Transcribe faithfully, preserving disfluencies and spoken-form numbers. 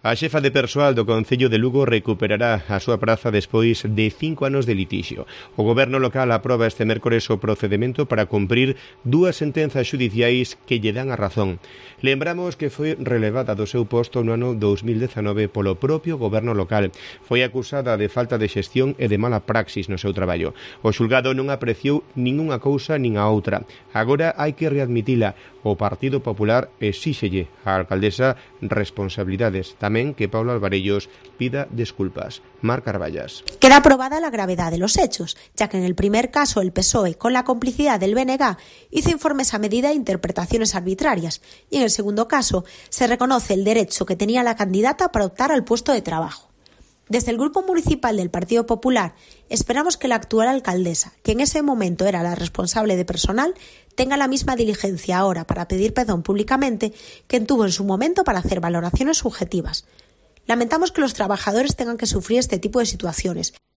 A xefa de persoal do Concello de Lugo recuperará a súa praza despois de cinco anos de litixio. O goberno local aproba este mércores o procedemento para cumprir dúas sentenzas xudiciais que lle dan a razón. Lembramos que foi relevada do seu posto no ano dous mil dezanove polo propio goberno local. Foi acusada de falta de xestión e de mala praxis no seu traballo. O xulgado non apreciou ningunha cousa nin a outra. Agora hai que readmitila. O Partido Popular exíxelle á alcaldesa responsabilidades. Tamén que Paula Alvarellos pida disculpas. Mar Carballas. Queda aprobada la gravedad de los hechos, ya que en el primer caso el P S O E, con la complicidad del B N G, hizo informes a medida e interpretaciones arbitrarias, y en el segundo caso se reconoce el derecho que tenía la candidata para optar al puesto de trabajo. Desde el Grupo Municipal del Partido Popular esperamos que la actual alcaldesa, que en ese momento era la responsable de personal, tenga la misma diligencia ahora para pedir perdón públicamente que tuvo en su momento para hacer valoraciones subjetivas. Lamentamos que los trabajadores tengan que sufrir este tipo de situaciones.